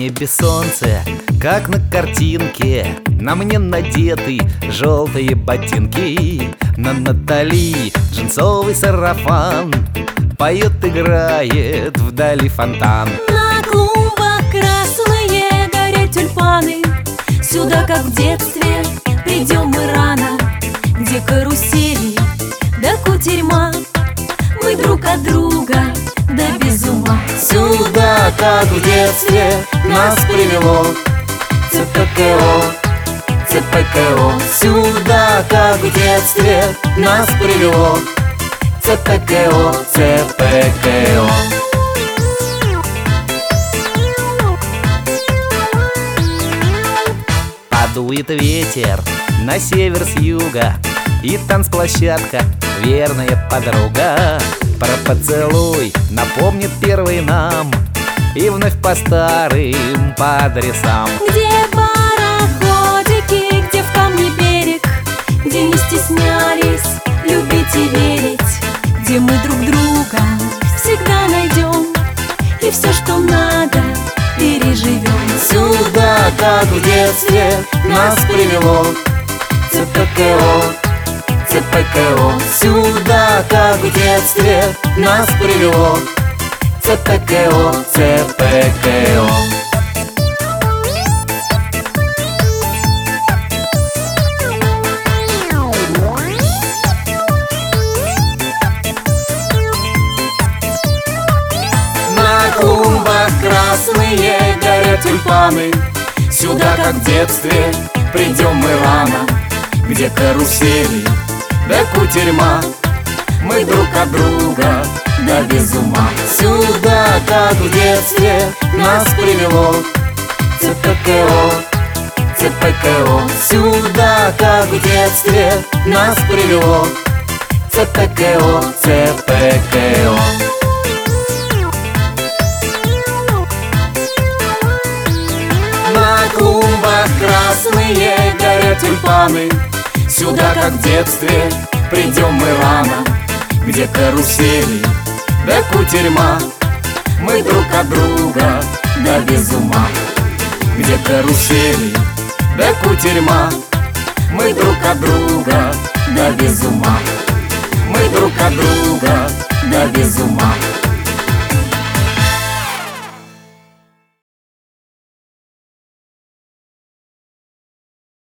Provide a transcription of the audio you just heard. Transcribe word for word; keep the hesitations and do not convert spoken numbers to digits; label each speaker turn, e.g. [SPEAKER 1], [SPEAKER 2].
[SPEAKER 1] небе солнце, как на картинке. На мне надеты желтые ботинки. На Натали джинсовый сарафан. Поет, играет вдали фонтан.
[SPEAKER 2] На клумбах красные горят тюльпаны. Сюда, как в детстве, придем мы рано. Где карусели, да кутерьма. Мы друг от друга, да без ума.
[SPEAKER 1] Сюда, как в детстве, нас привело ЦПКО, ЦПКО. Сюда, как в детстве, нас привело ЦПКО, ЦПКО. Подует ветер на север с юга, и танцплощадка верная подруга. Про поцелуй напомнит первый нам, и вновь по старым по адресам.
[SPEAKER 2] Где пароходики, где в камне берег, где не стеснялись любить и верить, где мы друг друга всегда найдем и все, что надо, переживем.
[SPEAKER 1] Сюда, как в детстве, нас привело ЦПКО, ЦПКО. Сюда, как в детстве, нас привело ЦПКО, ЦПКО. На клумбах красные горят тюльпаны. Сюда, как в детстве, придем мы рано. Где карусели, да кутерьма. Мы друг от друга, да без ума. Сюда, как в детстве, нас привело ЦПКО, ЦПКО. Сюда, как в детстве, нас привело ЦПКО, ЦПКО. На клумбах красные горят тюльпаны. Сюда, как в детстве, придем мы рано. Где карусели, да кутерьма. Мы друг от друга, да без ума. Где карусели, да кутерьма. Мы друг от друга, да без ума. Мы друг от друга, да без ума.